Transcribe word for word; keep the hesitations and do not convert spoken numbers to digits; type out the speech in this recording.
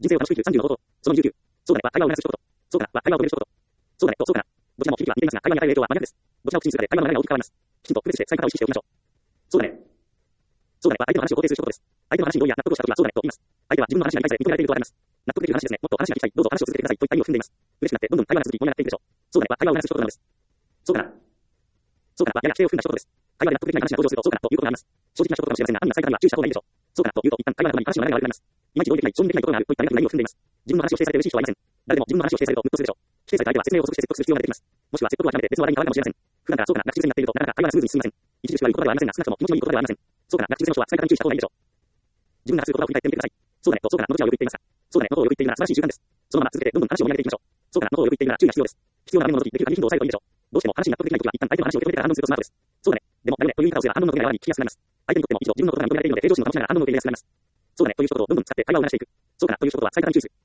人生を楽しく生きるさんじゅうの方法。そのにじゅうきゅう。そうだねは会話を促す一言。そうだなは会話を止める一言。そうだねとそうかな。どちらも響きは似ていますが、会話に与える影響は真逆です。どちらを口にするかで会話の流れが大きく変わります。きちんと区別して伝え方を意識しておきましょう。そうだね。そうだねは相手の話を肯定することです。相手の話に同意や納得をしたときはそうだねと言います。相手は自分の話が理解され認められているとわかります。納得できる話ですね。もっと話が聞きたい。どうぞ話を続けてくださいといった意味を含んでいます。嬉しくなってどんどん会話が続き盛り上がっていくでしょう。そうだねは会話を促す一言なのです。そうかな。そうかなはやや否定を含んだ一言です。会話で納得できない話が登場するとそうかなということがあります。正直な一言かもしれませんが、暗には最短には注意した方がいいでしょう。そうかなというと一旦会話の中に話の流れが悪くなります。いまいち同意できない、承認できないことがあるといったネガティブな意味を含んでいます。自分の話を否定されて嬉しい人はいません。誰でも自分の話を否定されるとムッとするでしょう。否定された相手は説明を補足して説得する必要が出てきます。もしくは説得を諦めて別の話題に変わるかもしれません。普段からそうかなが口癖になっているとなかなか会話がスムーズに進みません。著しく悪いことではありませんが、少なくとも気持ちのいいことではありません。そうかなが口癖の人は使い方に注意した方がいいでしょう。自分が話す言葉を振り返ってみてください。そうだねとそうかなのどちらをよく言っていますか。そうだねのどをよく言っているなら素晴らしい習慣です。そのまま続けてどんどん話を盛り上げていきましょう。そうかなのどをよく言っているなら注意が必要です。必要な場面の時できる限り頻度を抑えるといいでしょう。どうしても話に納得できない時は一旦相手の話を受け止めてから反応するとスマートです。そうだね。でもだよねという言い方をすれば反応の時が和に聞きやすくなります。相手にとっても一度自分のことが認められているので平常心を保ちながら反応の受け入れやすくなります。そうだねという一言をどんどん使って会話を促していく。そうかなという一言は使い方に注意する。